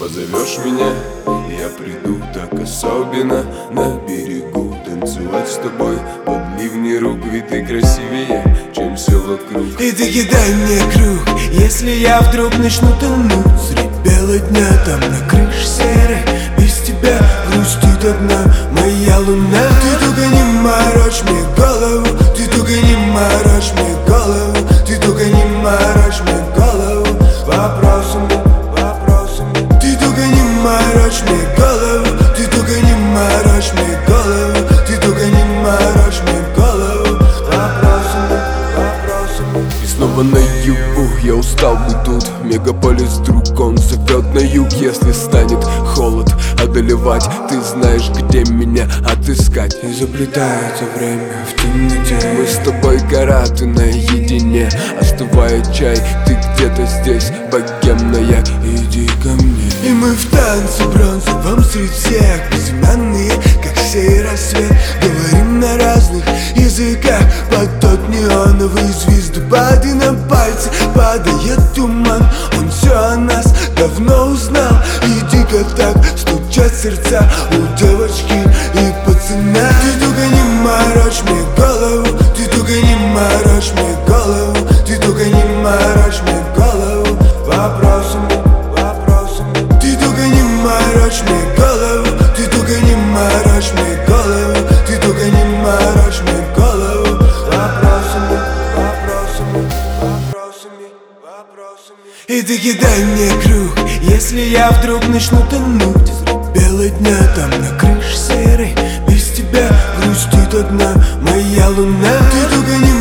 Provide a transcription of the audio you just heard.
позовешь меня, я приду так особенно на берегу танцевать с тобой под ливни рук, ведь ты красивее, чем все вокруг. И ты кидай мне круг, если я вдруг начну тонуть средь бела дня, там на крыше серой без тебя грустит одна моя луна. Ты только не морочь мне голову, ты только не морочь мне голову, ты только не морочь мне голову вопросами, вопросами. Ты только не морочь мне голову, ты только не морочь мне голову, ты только не морочь мне голову вопросами, вопросами. И снова наяву, я устал быть тут. Мегаполис вдруг он зовет на юг. Если станет холод одолевать, ты знаешь, где меня отыскать. И заплетается время в темноте. Мы с тобой гора, ты наедине. Остывает чай, ты где-то здесь, богемная, иди ко мне. И мы в танце бронзовом среди всех, безымянные, как сей рассвет. Говорим на разных языках под тот неоновый звездопад. И на пальцы падает туман, он все о нас давно узнал. И дико так стучат сердца у девочки и пацана. Ты только не морочь мне голову, ты только не морочь мне голову, ты только не морочь мне голову вопросами, вопросами. Ты только не морочь мне голову, ты только не морочь мне голову, ты только не морочь мне голову вопросами, вопросами, вопросами, вопросами. И ты кидай мне круг, если я вдруг начну тонуть средь бела дня, там на крыше серой без тебя грустит одна моя луна. Ты только не